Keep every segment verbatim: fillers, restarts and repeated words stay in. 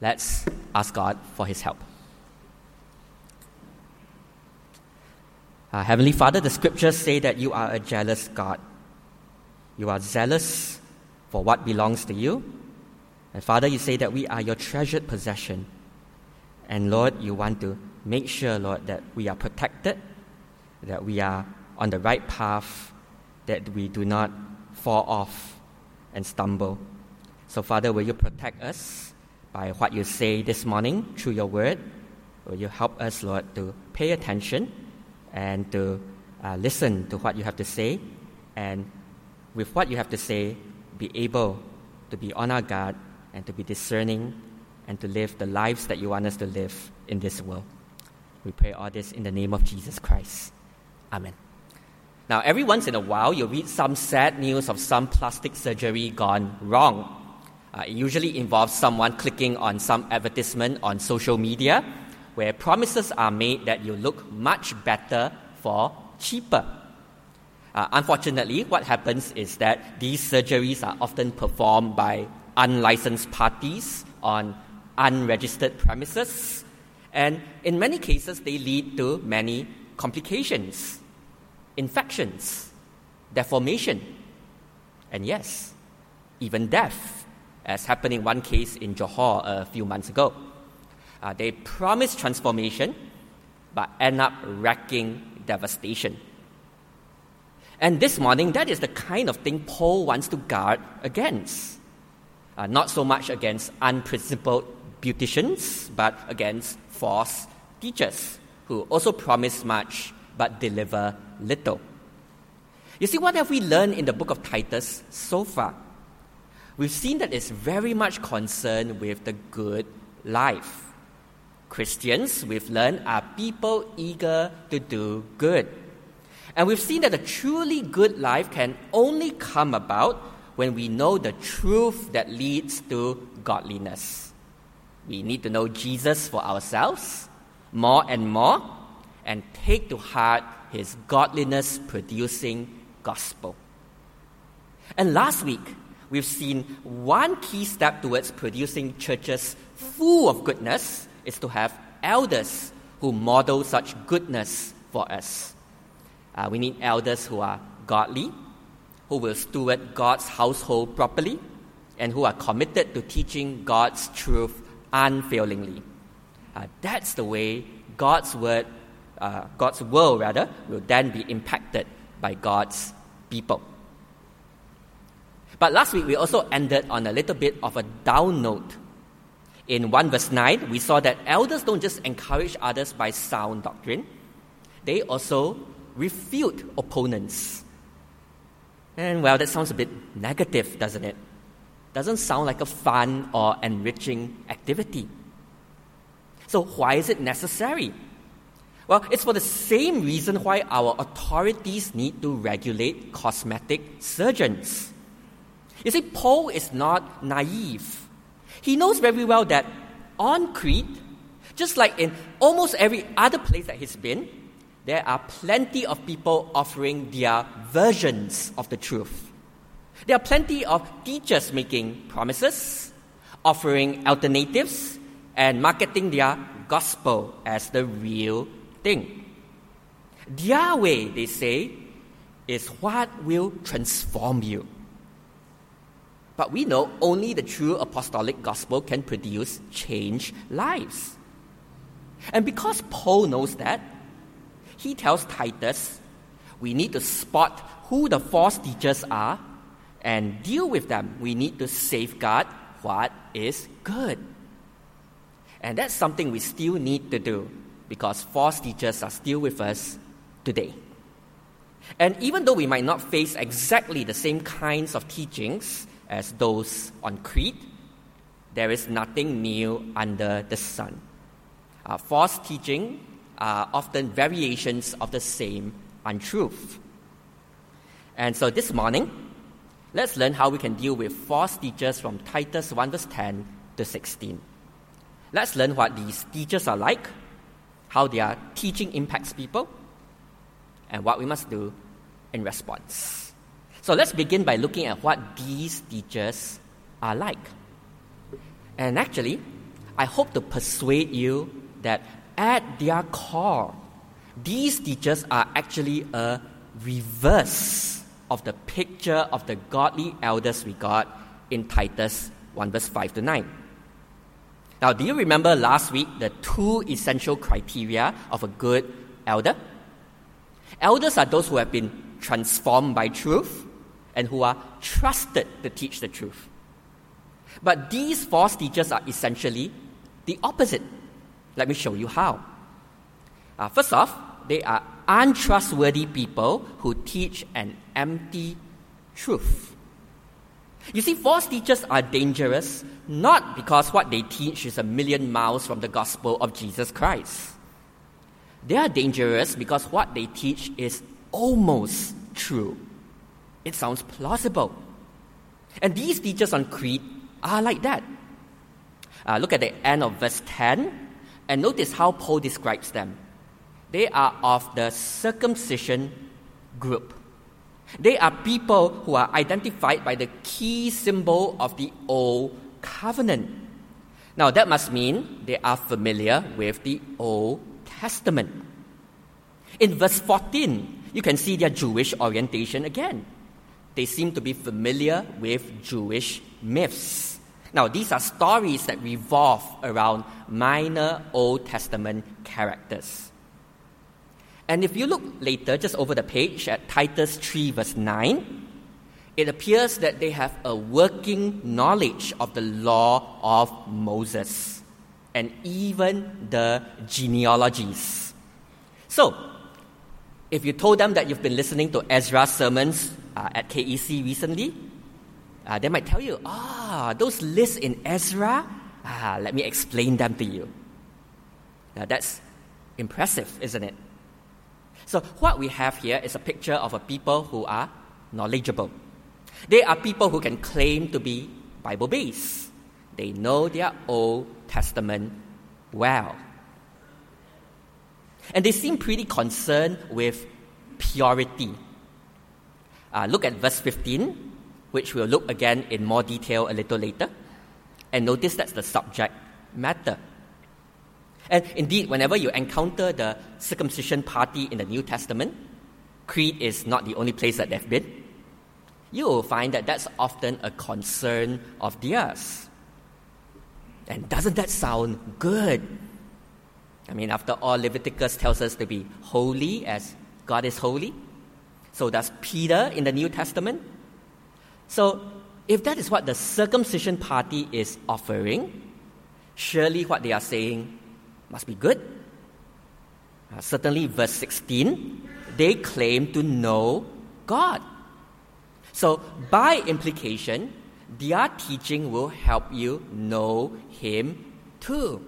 Let's ask God for His help. Uh, Heavenly Father, the scriptures say that you are a jealous God. You are zealous for what belongs to you. And Father, you say that we are your treasured possession. And Lord, you want to make sure, Lord, that we are protected, that we are on the right path, that we do not fall off and stumble. So Father, will you protect us by what you say this morning through your word? Will you help us, Lord, to pay attention and to uh, listen to what you have to say, and with what you have to say, be able to be on our guard and to be discerning and to live the lives that you want us to live in this world. We pray all this in the name of Jesus Christ. Amen. Now, every once in a while, you read some sad news of some plastic surgery gone wrong. Uh, it usually involves someone clicking on some advertisement on social media where promises are made that you look much better for cheaper. Uh, unfortunately, what happens is that these surgeries are often performed by unlicensed parties on unregistered premises, and in many cases, they lead to many complications, infections, deformation, and yes, even death, as happened in one case in Johor a few months ago. Uh, they promise transformation, but end up wrecking devastation. And this morning, that is the kind of thing Paul wants to guard against. Uh, not so much against unprincipled beauticians, but against false teachers who also promise much but deliver little. You see, what have we learned in the book of Titus so far? We've seen that it's very much concerned with the good life. Christians, we've learned, are people eager to do good. And we've seen that a truly good life can only come about when we know the truth that leads to godliness. We need to know Jesus for ourselves more and more and take to heart His godliness-producing gospel. And last week, we've seen one key step towards producing churches full of goodness is to have elders who model such goodness for us. Uh, we need elders who are godly, who will steward God's household properly, and who are committed to teaching God's truth unfailingly. Uh, that's the way God's word, uh, God's world rather, will then be impacted by God's people. But last week we also ended on a little bit of a down note. In one verse nine, we saw that elders don't just encourage others by sound doctrine, they also refute opponents. And well, that sounds a bit negative, doesn't it? Doesn't sound like a fun or enriching activity. So why is it necessary? Well, it's for the same reason why our authorities need to regulate cosmetic surgeons. You see, Paul is not naive. He knows very well that on Crete, just like in almost every other place that he's been, there are plenty of people offering their versions of the truth. There are plenty of teachers making promises, offering alternatives, and marketing their gospel as the real thing. Their way, they say, is what will transform you. But we know only the true apostolic gospel can produce changed lives. And because Paul knows that, he tells Titus, we need to spot who the false teachers are and deal with them. We need to safeguard what is good. And that's something we still need to do because false teachers are still with us today. And even though we might not face exactly the same kinds of teachings as those on Crete, there is nothing new under the sun. Uh, false teaching are often variations of the same untruth. And so this morning, let's learn how we can deal with false teachers from Titus one verse ten to sixteen. Let's learn what these teachers are like, how their teaching impacts people, and what we must do in response. So let's begin by looking at what these teachers are like. And actually, I hope to persuade you that at their core, these teachers are actually a reverse of the picture of the godly elders we got in Titus one verse five to nine. Now, do you remember last week the two essential criteria of a good elder? Elders are those who have been transformed by truth and who are trusted to teach the truth. But these false teachers are essentially the opposite. Let me show you how. Uh, first off, they are untrustworthy people who teach an empty truth. You see, false teachers are dangerous not because what they teach is a million miles from the gospel of Jesus Christ. They are dangerous because what they teach is almost true. It sounds plausible. And these teachers on Crete are like that. Uh, look at the end of verse ten and notice how Paul describes them. They are of the circumcision group. They are people who are identified by the key symbol of the Old Covenant. Now, that must mean they are familiar with the Old Testament. In verse fourteen, you can see their Jewish orientation again. They seem to be familiar with Jewish myths. Now, these are stories that revolve around minor Old Testament characters. And if you look later, just over the page, at Titus three verse nine, it appears that they have a working knowledge of the law of Moses and even the genealogies. So, if you told them that you've been listening to Ezra sermons uh, at K E C recently, uh, they might tell you, ah, those lists in Ezra, ah, let me explain them to you. Now, that's impressive, isn't it? So what we have here is a picture of a people who are knowledgeable. They are people who can claim to be Bible-based. They know their Old Testament well. And they seem pretty concerned with purity. Uh, look at verse fifteen, which we'll look again in more detail a little later. And notice that's the subject matter. And indeed, whenever you encounter the circumcision party in the New Testament, Crete is not the only place that they've been. You will find that that's often a concern of theirs. And doesn't that sound good? I mean, after all, Leviticus tells us to be holy as God is holy. So does Peter in the New Testament. So if that is what the circumcision party is offering, surely what they are saying must be good. Uh, certainly, verse sixteen, they claim to know God. So, by implication, their teaching will help you know Him too.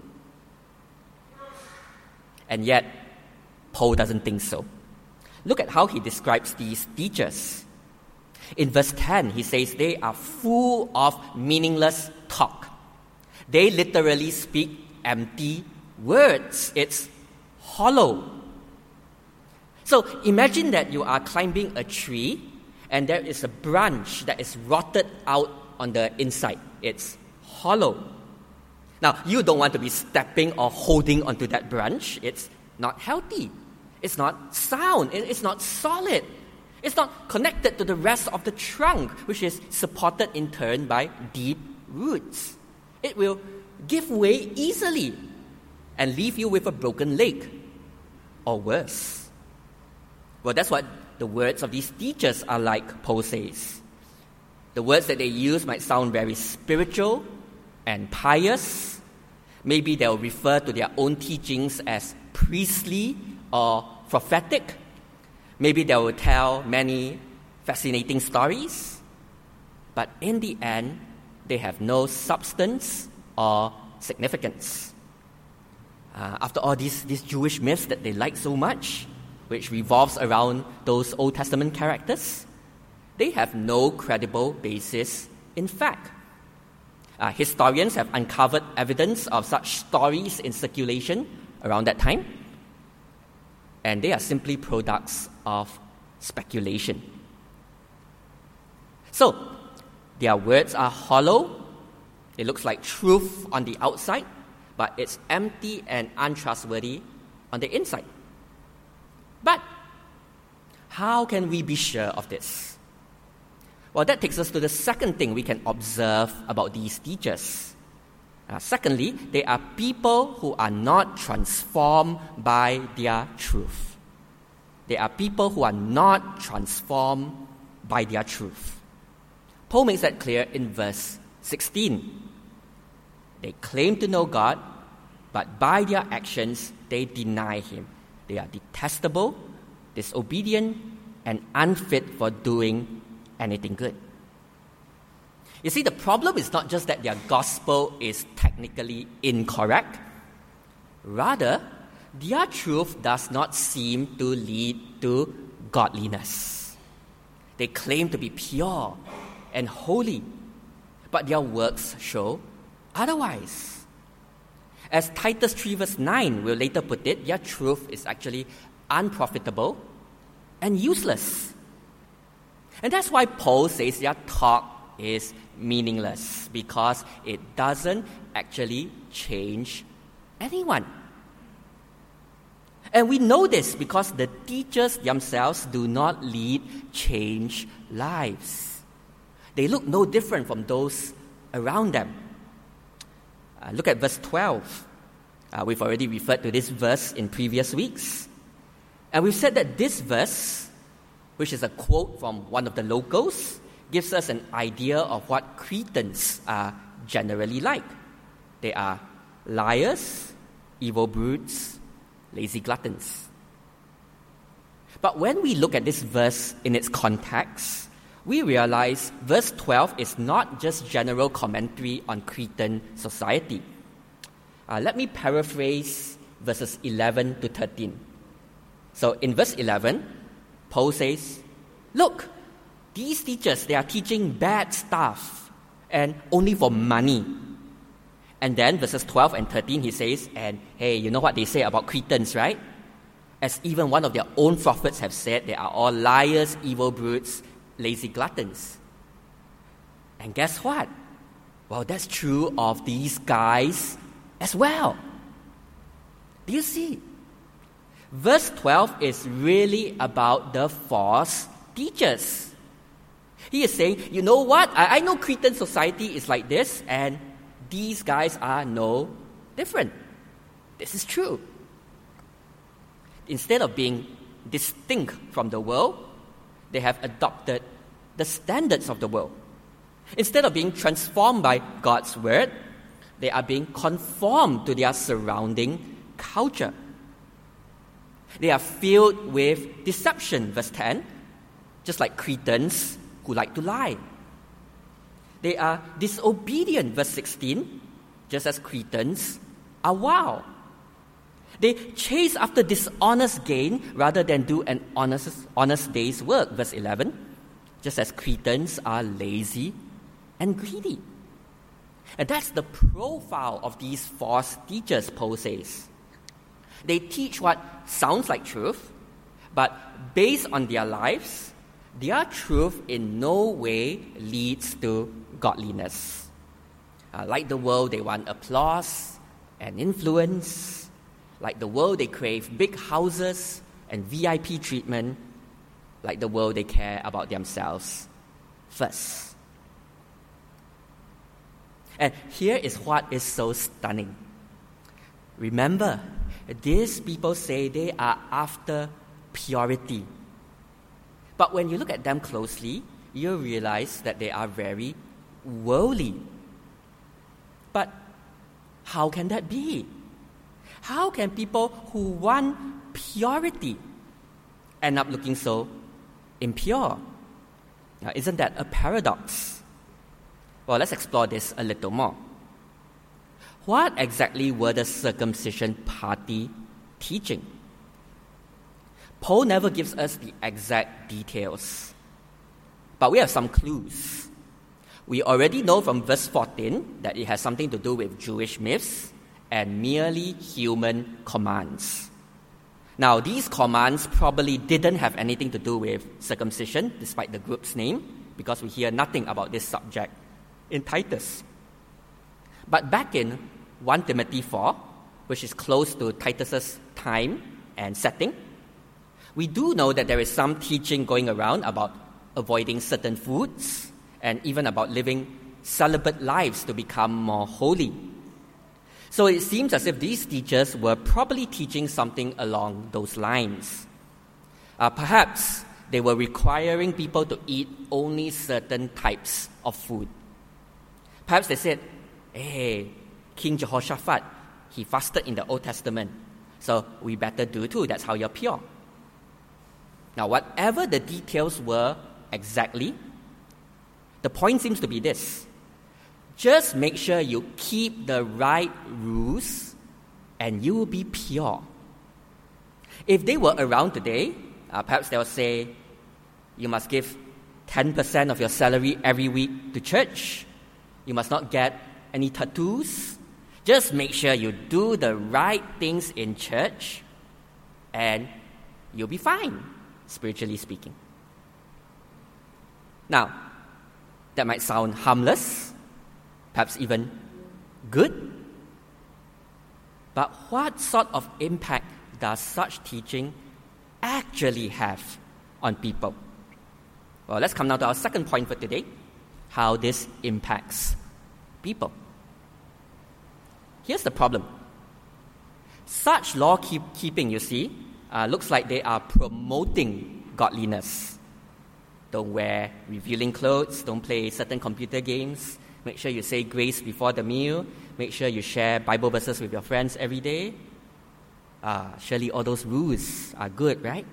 And yet, Paul doesn't think so. Look at how he describes these teachers. In verse ten, he says they are full of meaningless talk. They literally speak empty words. It's hollow. So imagine that you are climbing a tree and there is a branch that is rotted out on the inside. It's hollow. Now, you don't want to be stepping or holding onto that branch. It's not healthy. It's not sound. It's not solid. It's not connected to the rest of the trunk, which is supported in turn by deep roots. It will give way easily and leave you with a broken leg, or worse. Well, that's what the words of these teachers are like, Paul says. The words that they use might sound very spiritual and pious. Maybe they'll refer to their own teachings as priestly or prophetic. Maybe they will tell many fascinating stories. But in the end, they have no substance or significance. Uh, after all, these, these Jewish myths that they like so much, which revolves around those Old Testament characters, they have no credible basis in fact. Uh, historians have uncovered evidence of such stories in circulation around that time, and they are simply products of speculation. So, their words are hollow. It looks like truth on the outside, but it's empty and untrustworthy on the inside. But how can we be sure of this? Well, that takes us to the second thing we can observe about these teachers. Uh, secondly, they are people who are not transformed by their truth. They are people who are not transformed by their truth. Paul makes that clear in verse sixteen. They claim to know God, but by their actions, they deny Him. They are detestable, disobedient, and unfit for doing anything good. You see, the problem is not just that their gospel is technically incorrect. Rather, their truth does not seem to lead to godliness. They claim to be pure and holy, but their works show otherwise. As Titus three verse nine will later put it, their truth is actually unprofitable and useless. And that's why Paul says their talk is meaningless, because it doesn't actually change anyone. And we know this because the teachers themselves do not lead changed lives. They look no different from those around them. Uh, look at verse twelve. Uh, we've already referred to this verse in previous weeks. And we've said that this verse, which is a quote from one of the locals, gives us an idea of what Cretans are generally like. They are liars, evil brutes, lazy gluttons. But when we look at this verse in its context, we realize verse twelve is not just general commentary on Cretan society. Uh, let me paraphrase verses eleven to thirteen. So in verse eleven, Paul says, look, these teachers, they are teaching bad stuff and only for money. And then verses twelve and thirteen, he says, and hey, you know what they say about Cretans, right? As even one of their own prophets have said, they are all liars, evil brutes, lazy gluttons. And guess what? Well, that's true of these guys as well. Do you see? Verse twelve is really about the false teachers. He is saying, you know what? I, I know Cretan society is like this, and these guys are no different. This is true. Instead of being distinct from the world, they have adopted the standards of the world. Instead of being transformed by God's word, they are being conformed to their surrounding culture. They are filled with deception, verse ten, just like Cretans who like to lie. They are disobedient, verse sixteen, just as Cretans are wild. They chase after dishonest gain rather than do an honest, honest day's work, verse eleven, just as Cretans are lazy and greedy. And that's the profile of these false teachers, Paul says. They teach what sounds like truth, but based on their lives, their truth in no way leads to godliness. Uh, like the world, they want applause and influence. Like the world, they crave big houses and V I P treatment. Like the world, they care about themselves first. And here is what is so stunning. Remember, these people say they are after purity. But when you look at them closely, you realize that they are very worldly. But how can that be? How can people who want purity end up looking so impure? Now, isn't that a paradox? Well, let's explore this a little more. What exactly were the circumcision party teaching? Paul never gives us the exact details, but we have some clues. We already know from verse fourteen that it has something to do with Jewish myths and merely human commands. Now, these commands probably didn't have anything to do with circumcision, despite the group's name, because we hear nothing about this subject in Titus. But back in First Timothy four, which is close to Titus's time and setting, we do know that there is some teaching going around about avoiding certain foods and even about living celibate lives to become more holy. So it seems as if these teachers were probably teaching something along those lines. Uh, perhaps they were requiring people to eat only certain types of food. Perhaps they said, hey, King Jehoshaphat, he fasted in the Old Testament, so we better do too. That's how you're pure. Now, whatever the details were exactly, the point seems to be this. Just make sure you keep the right rules and you will be pure. If they were around today, uh, perhaps they'll say, you must give ten percent of your salary every week to church. You must not get any tattoos. Just make sure you do the right things in church and you'll be fine, spiritually speaking. Now, that might sound harmless, perhaps even good. But what sort of impact does such teaching actually have on people? Well, let's come now to our second point for today, how this impacts people. Here's the problem. Such law-keeping, you see, uh, looks like they are promoting godliness. Don't wear revealing clothes, don't play certain computer games, make sure you say grace before the meal, make sure you share Bible verses with your friends every day. Uh, surely all those rules are good, right?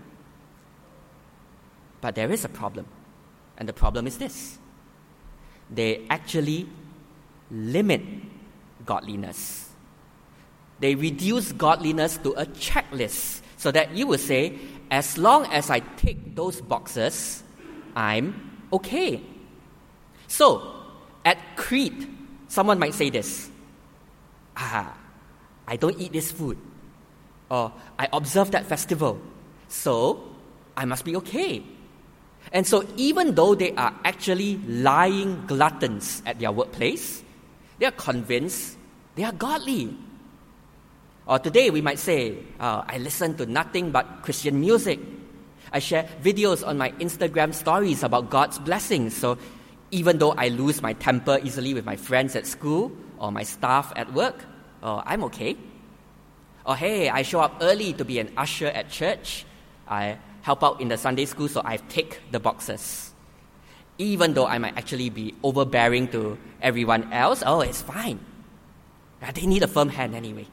But there is a problem. And the problem is this. They actually limit godliness. They reduce godliness to a checklist so that you will say, as long as I tick those boxes, I'm okay. So, at Crete, someone might say this, ah, I don't eat this food, or I observe that festival, so I must be okay. And so even though they are actually lying gluttons at their workplace, they are convinced they are godly. Or today we might say, uh, I listen to nothing but Christian music. I share videos on my Instagram stories about God's blessings. So even though I lose my temper easily with my friends at school or my staff at work, uh, I'm okay. Or hey, I show up early to be an usher at church. I help out in the Sunday school, so I've ticked the boxes. Even though I might actually be overbearing to everyone else, oh, it's fine. They need a firm hand anyway.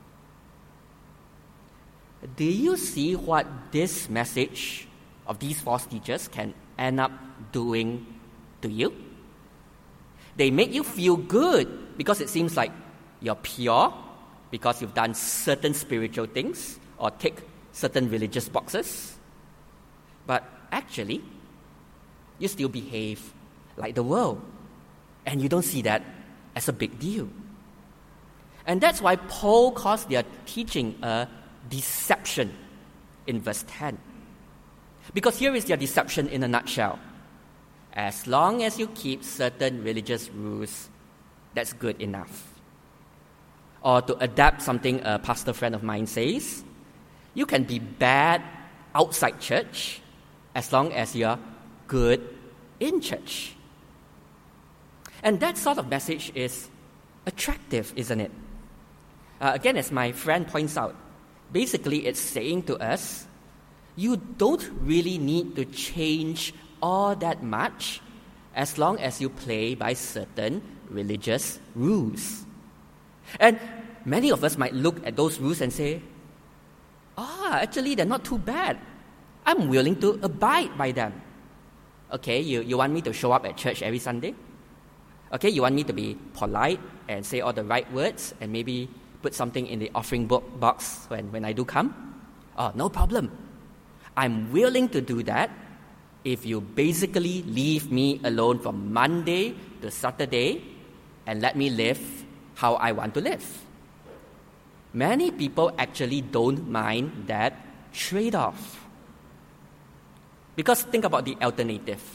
Do you see what this message of these false teachers can end up doing to you? They make you feel good because it seems like you're pure, because you've done certain spiritual things or tick certain religious boxes. But actually, you still behave like the world. And you don't see that as a big deal. And that's why Paul calls their teaching a deception in verse ten. Because here is their deception in a nutshell. As long as you keep certain religious rules, that's good enough. Or to adapt something a pastor friend of mine says, you can be bad outside church as long as you're good in church. And that sort of message is attractive, isn't it? Uh, again, as my friend points out, basically it's saying to us, you don't really need to change all that much as long as you play by certain religious rules. And many of us might look at those rules and say, ah, actually they're not too bad. I'm willing to abide by them. Okay, you, you want me to show up at church every Sunday? Okay, you want me to be polite and say all the right words and maybe put something in the offering book box when, when I do come? Oh, no problem. I'm willing to do that if you basically leave me alone from Monday to Saturday and let me live how I want to live. Many people actually don't mind that trade-off. Because think about the alternative.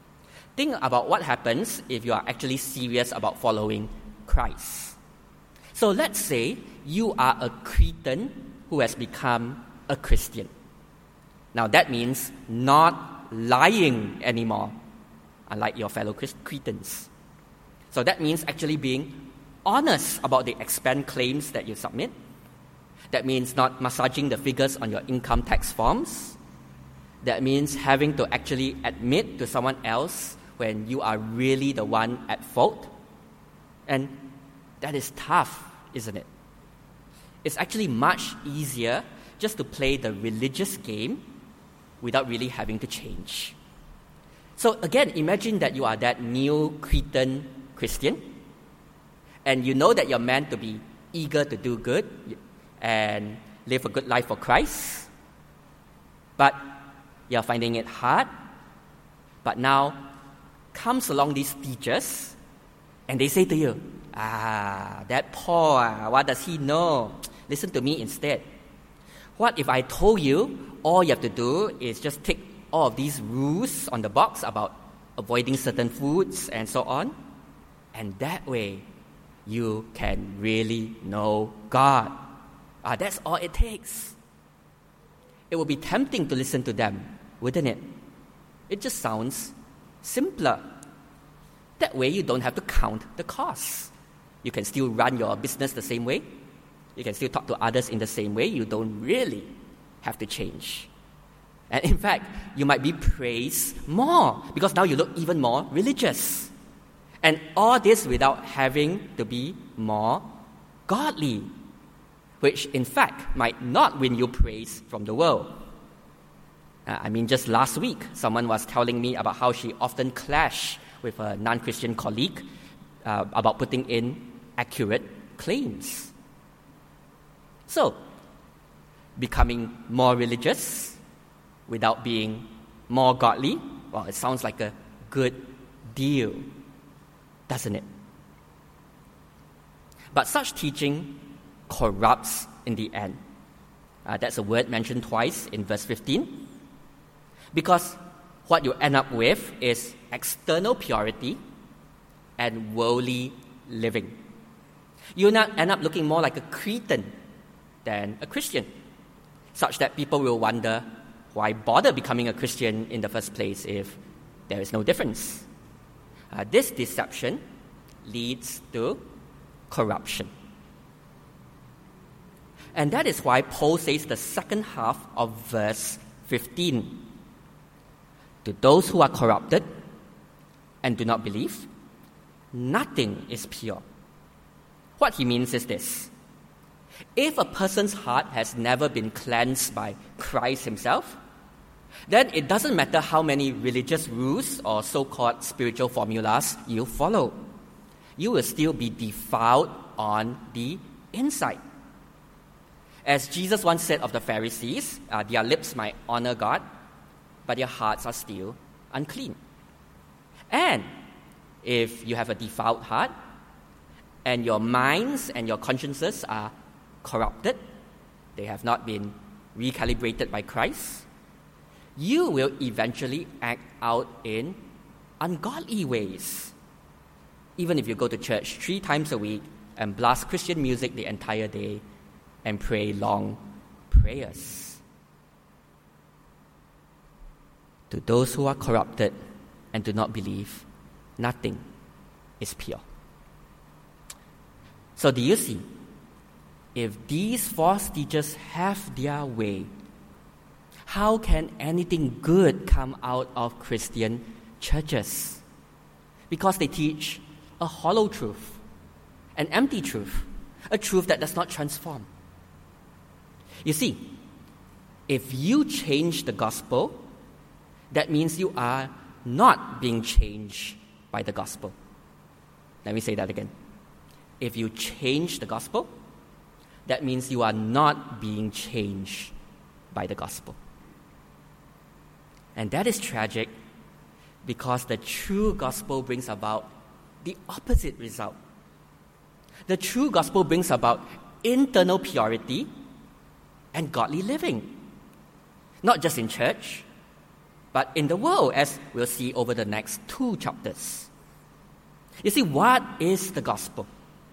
Think about what happens if you are actually serious about following Christ. So let's say you are a Cretan who has become a Christian. Now that means not lying anymore, unlike your fellow Cretans. So that means actually being honest about the expense claims that you submit. That means not massaging the figures on your income tax forms. That means having to actually admit to someone else when you are really the one at fault. And that is tough, isn't it? It's actually much easier just to play the religious game without really having to change. So again, imagine that you are that new Cretan Christian, and you know that you're meant to be eager to do good and live a good life for Christ, but you're finding it hard. But now comes along these teachers, and they say to you, ah, that Paul, ah, what does he know? Listen to me instead. What if I told you all you have to do is just tick all of these rules on the box about avoiding certain foods and so on? And that way, you can really know God. Ah, that's all it takes. It would be tempting to listen to them, wouldn't it? It just sounds simpler. That way, you don't have to count the costs. You can still run your business the same way. You can still talk to others in the same way. You don't really have to change. And in fact, you might be praised more because now you look even more religious. And all this without having to be more godly, which in fact might not win you praise from the world. Uh, I mean, just last week, someone was telling me about how she often clashed with a non-Christian colleague uh, about putting in accurate claims. So, becoming more religious without being more godly, well, it sounds like a good deal, doesn't it? But such teaching corrupts in the end. Uh, that's a word mentioned twice in verse fifteen. Because what you end up with is external purity and worldly living. You not end up looking more like a Cretan than a Christian, such that people will wonder, why bother becoming a Christian in the first place if there is no difference? Uh, this deception leads to corruption. And that is why Paul says the second half of verse fifteen. To those who are corrupted and do not believe, nothing is pure. What he means is this. If a person's heart has never been cleansed by Christ himself, then it doesn't matter how many religious rules or so-called spiritual formulas you follow. You will still be defiled on the inside. As Jesus once said of the Pharisees, uh, their lips might honor God, but their hearts are still unclean. And if you have a defiled heart, and your minds and your consciences are corrupted, they have not been recalibrated by Christ, you will eventually act out in ungodly ways. Even if you go to church three times a week and blast Christian music the entire day and pray long prayers. To those who are corrupted and do not believe, nothing is pure. So do you see? If these false teachers have their way, how can anything good come out of Christian churches? Because they teach a hollow truth, an empty truth, a truth that does not transform. You see, if you change the gospel, that means you are not being changed by the gospel. Let me say that again. If you change the gospel, that means you are not being changed by the gospel. And that is tragic because the true gospel brings about the opposite result. The true gospel brings about internal purity and godly living. Not just in church, but in the world, as we'll see over the next two chapters. You see, what is the gospel?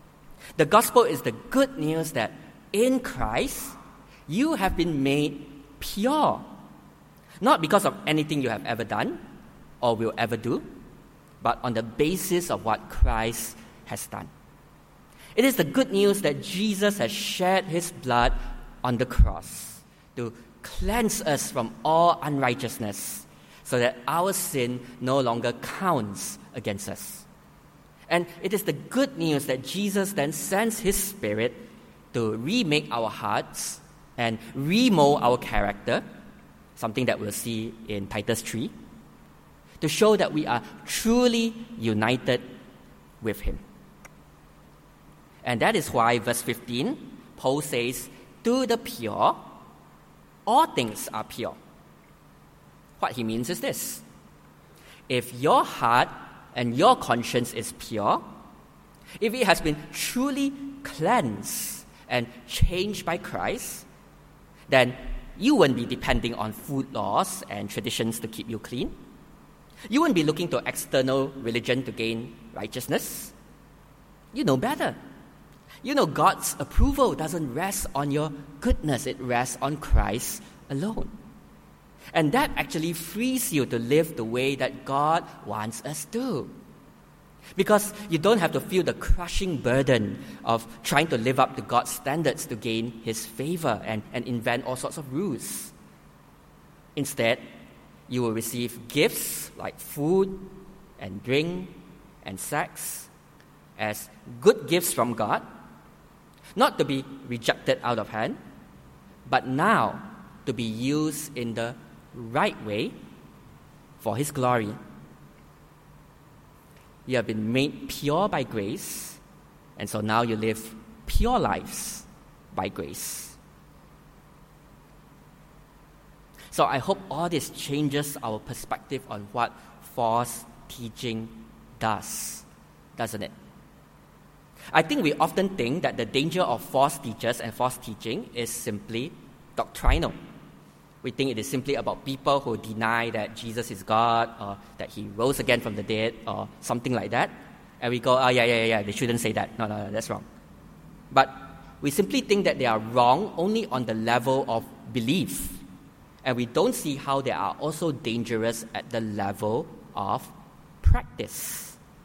The gospel is the good news that in Christ, you have been made pure. Not because of anything you have ever done or will ever do, but on the basis of what Christ has done. It is the good news that Jesus has shed his blood on the cross to cleanse us from all unrighteousness so that our sin no longer counts against us. And it is the good news that Jesus then sends his Spirit to remake our hearts and remold our character, something that we'll see in Titus three, to show that we are truly united with him. And that is why verse fifteen, Paul says, to the pure, all things are pure. What he means is this: if your heart and your conscience is pure, if it has been truly cleansed and changed by Christ, then you won't be depending on food laws and traditions to keep you clean. You won't be looking to external religion to gain righteousness. You know better. You know God's approval doesn't rest on your goodness, it rests on Christ alone. And that actually frees you to live the way that God wants us to. Because you don't have to feel the crushing burden of trying to live up to God's standards to gain his favor and, and invent all sorts of rules. Instead, you will receive gifts like food and drink and sex as good gifts from God, not to be rejected out of hand, but now to be used in the right way for his glory. You have been made pure by grace, and so now you live pure lives by grace. So I hope all this changes our perspective on what false teaching does, doesn't it? I think we often think that the danger of false teachers and false teaching is simply doctrinal. We think it is simply about people who deny that Jesus is God or that he rose again from the dead or something like that. And we go, oh, yeah, yeah, yeah, they shouldn't say that. No, no, no, that's wrong. But we simply think that they are wrong only on the level of belief. And we don't see how they are also dangerous at the level of practice.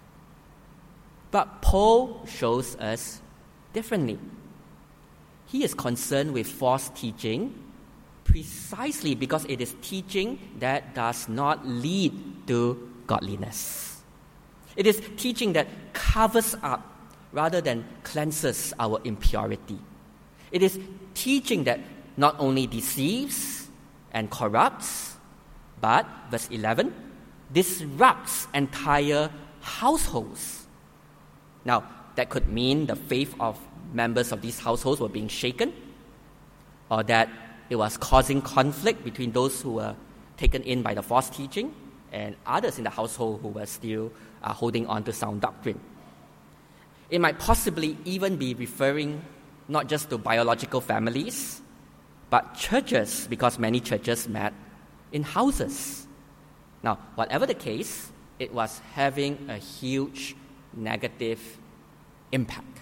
But Paul shows us differently. He is concerned with false teaching precisely because it is teaching that does not lead to godliness. It is teaching that covers up rather than cleanses our impurity. It is teaching that not only deceives and corrupts, but, verse eleven, disrupts entire households. Now, that could mean the faith of members of these households were being shaken, or that it was causing conflict between those who were taken in by the false teaching and others in the household who were still uh, holding on to sound doctrine. It might possibly even be referring not just to biological families, but churches, because many churches met in houses. Now, whatever the case, it was having a huge negative impact.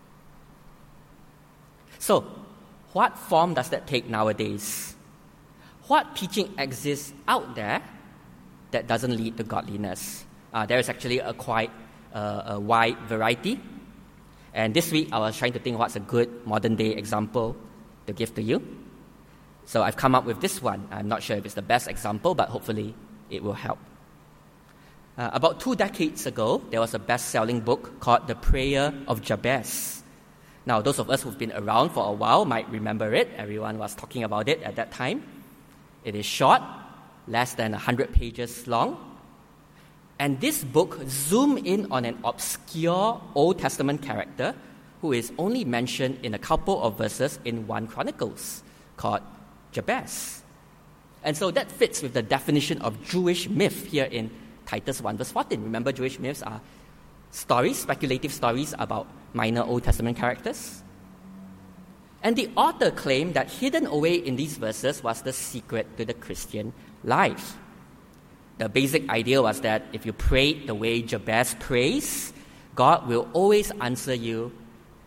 So, what form does that take nowadays? What teaching exists out there that doesn't lead to godliness? Uh, there is actually a quite uh, a wide variety. And this week, I was trying to think what's a good modern-day example to give to you. So I've come up with this one. I'm not sure if it's the best example, but hopefully it will help. Uh, about two decades ago, there was a best-selling book called The Prayer of Jabez. Now, those of us who've been around for a while might remember it. Everyone was talking about it at that time. It is short, less than one hundred pages long. And this book zoomed in on an obscure Old Testament character who is only mentioned in a couple of verses in First Chronicles, called Jabez. And so that fits with the definition of Jewish myth here in Titus one verse fourteen. Remember, Jewish myths are stories, speculative stories about minor Old Testament characters. And the author claimed that hidden away in these verses was the secret to the Christian life. The basic idea was that if you pray the way Jabez prays, God will always answer you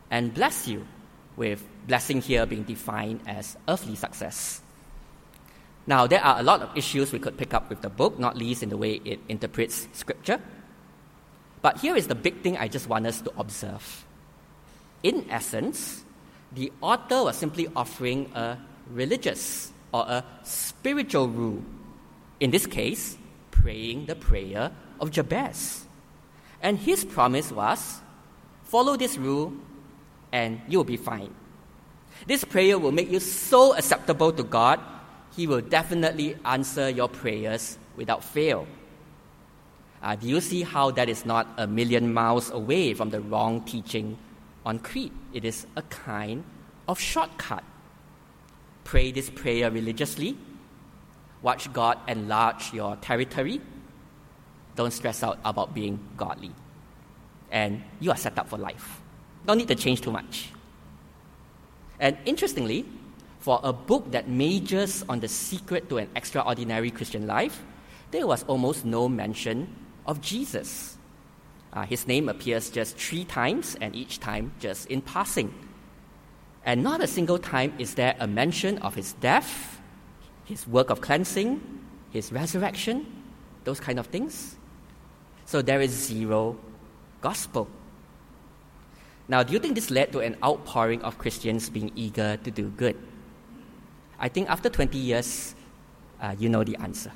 and bless you, with blessing here being defined as earthly success. Now, there are a lot of issues we could pick up with the book, not least in the way it interprets Scripture. But here is the big thing I just want us to observe. In essence, the author was simply offering a religious or a spiritual rule. In this case, praying the prayer of Jabez. And his promise was, follow this rule and you'll be fine. This prayer will make you so acceptable to God, He will definitely answer your prayers without fail. Uh, do you see how that is not a million miles away from the wrong teaching on creed? It is a kind of shortcut. Pray this prayer religiously. Watch God enlarge your territory. Don't stress out about being godly. And you are set up for life. Don't need to change too much. And interestingly, for a book that majors on the secret to an extraordinary Christian life, there was almost no mention of Jesus. Uh, his name appears just three times, and each time just in passing. And not a single time is there a mention of his death, his work of cleansing, his resurrection, those kind of things. So there is zero gospel. Now, do you think this led to an outpouring of Christians being eager to do good? I think after twenty years, uh, you know the answer.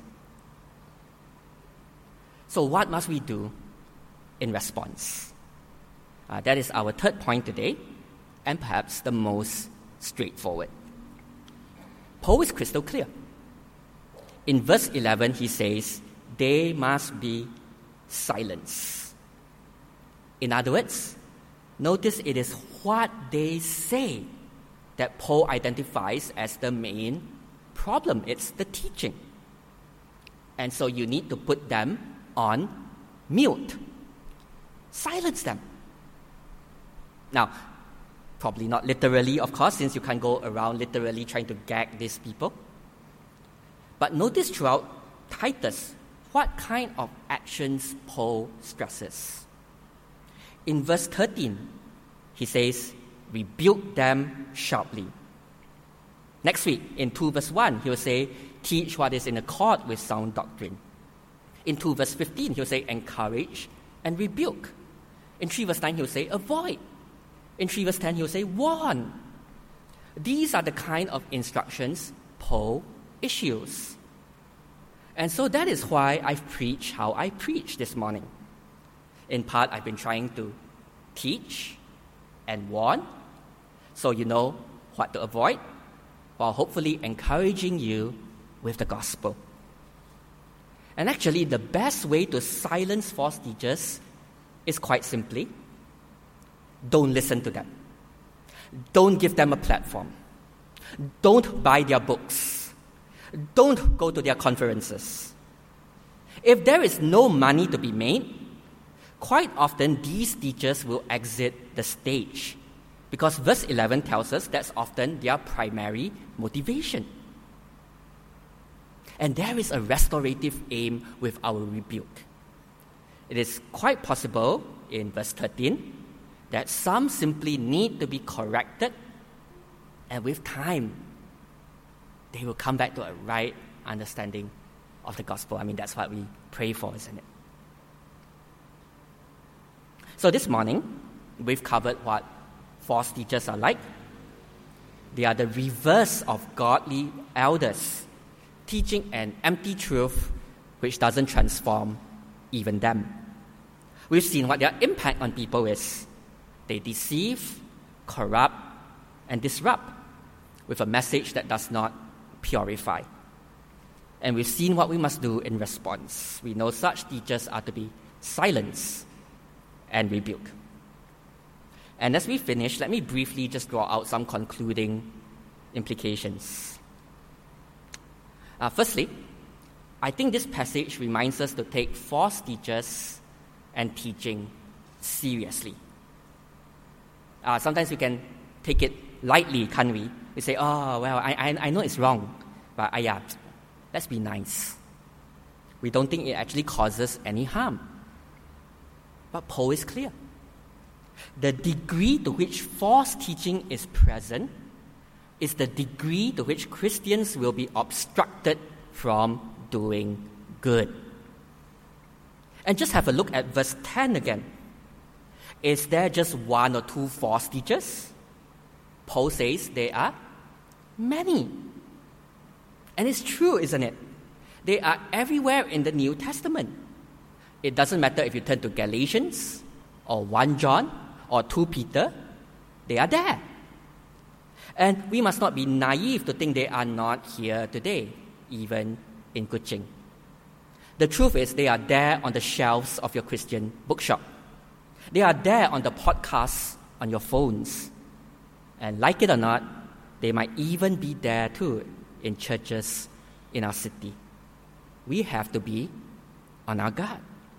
So what must we do in response? Uh, that is our third point today, and perhaps the most straightforward. Paul is crystal clear. In verse eleven, he says, they must be silenced. In other words, notice it is what they say that Paul identifies as the main problem. It's the teaching. And so you need to put them on mute. Silence them. Now, probably not literally, of course, since you can't go around literally trying to gag these people. But notice throughout Titus what kind of actions Paul stresses. In verse thirteen, he says, rebuke them sharply. Next week, in two verse one, he will say, teach what is in accord with sound doctrine. In two verse fifteen, he will say, encourage and rebuke. In three verse nine, he will say, avoid. In three verse ten, he will say, warn. These are the kind of instructions Paul issues. And so that is why I've preached how I preach this morning. In part, I've been trying to teach and warn, so you know what to avoid, while hopefully encouraging you with the gospel. And actually, the best way to silence false teachers is quite simply, don't listen to them. Don't give them a platform. Don't buy their books. Don't go to their conferences. If there is no money to be made, quite often these teachers will exit the stage, because verse eleven tells us that's often their primary motivation. And there is a restorative aim with our rebuke. It is quite possible, in verse thirteen, that some simply need to be corrected, and with time, they will come back to a right understanding of the gospel. I mean, that's what we pray for, isn't it? So this morning, we've covered what false teachers are like. They are the reverse of godly elders, teaching an empty truth which doesn't transform even them. We've seen what their impact on people is. They deceive, corrupt, and disrupt with a message that does not purify. And we've seen what we must do in response. We know such teachers are to be silenced and rebuke. And as we finish, let me briefly just draw out some concluding implications. Uh, firstly, I think this passage reminds us to take false teachers and teaching seriously. Uh, sometimes we can take it lightly, can't we? We say, oh, well, I, I, I know it's wrong, but uh, yeah, let's be nice. We don't think it actually causes any harm. But Paul is clear. The degree to which false teaching is present is the degree to which Christians will be obstructed from doing good. And just have a look at verse ten again. Is there just one or two false teachers? Paul says there are many. And it's true, isn't it? They are everywhere in the New Testament. It doesn't matter if you turn to Galatians or First John or Second Peter, they are there. And we must not be naive to think they are not here today, even in Kuching. The truth is they are there on the shelves of your Christian bookshop. They are there on the podcasts on your phones. And like it or not, they might even be there too in churches in our city. We have to be on our guard.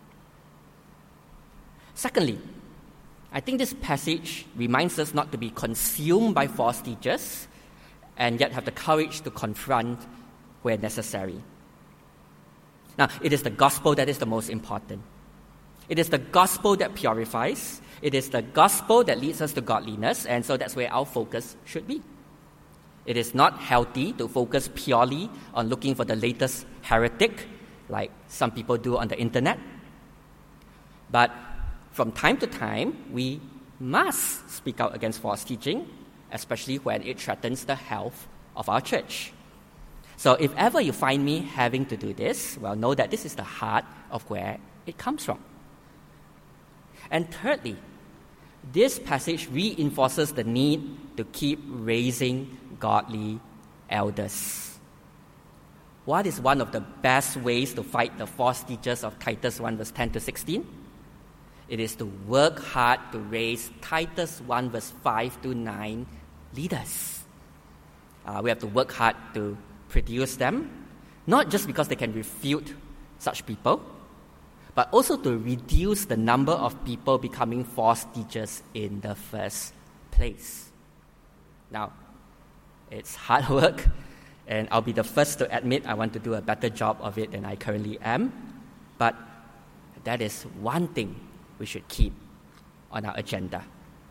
Secondly, I think this passage reminds us not to be consumed by false teachers and yet have the courage to confront where necessary. Now, it is the gospel that is the most important. It is the gospel that purifies. It is the gospel that leads us to godliness, and so that's where our focus should be. It is not healthy to focus purely on looking for the latest heretic, like some people do on the internet. But from time to time, we must speak out against false teaching, especially when it threatens the health of our church. So if ever you find me having to do this, well, know that this is the heart of where it comes from. And thirdly, this passage reinforces the need to keep raising godly elders. What is one of the best ways to fight the false teachers of Titus one verse ten to sixteen? It is to work hard to raise Titus one verse five to nine leaders. Uh, we have to work hard to produce them, not just because they can refute such people, but also to reduce the number of people becoming false teachers in the first place. Now, it's hard work, and I'll be the first to admit I want to do a better job of it than I currently am, but that is one thing we should keep on our agenda.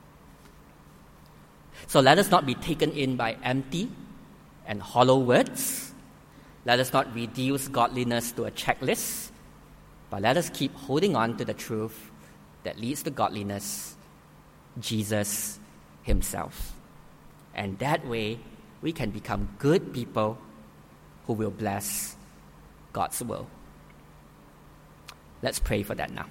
So let us not be taken in by empty and hollow words. Let us not reduce godliness to a checklist, but let us keep holding on to the truth that leads to godliness, Jesus himself. And that way, we can become good people who will bless God's will. Let's pray for that now.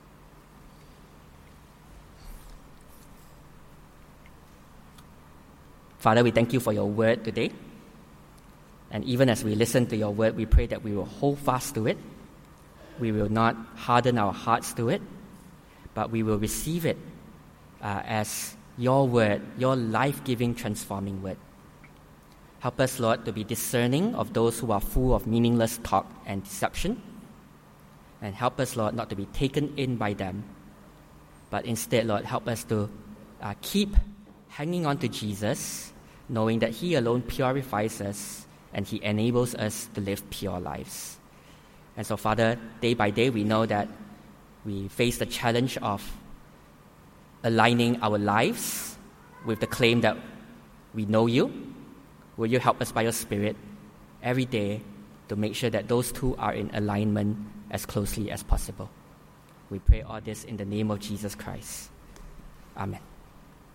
Father, we thank you for your word today. And even as we listen to your word, we pray that we will hold fast to it. We will not harden our hearts to it, but we will receive it uh, as your word, your life-giving, transforming word. Help us, Lord, to be discerning of those who are full of meaningless talk and deception. And help us, Lord, not to be taken in by them, but instead, Lord, help us to uh, keep hanging on to Jesus, knowing that he alone purifies us and he enables us to live pure lives. And so, Father, day by day, we know that we face the challenge of aligning our lives with the claim that we know you. Will you help us by your Spirit every day to make sure that those two are in alignment as closely as possible? We pray all this in the name of Jesus Christ. Amen.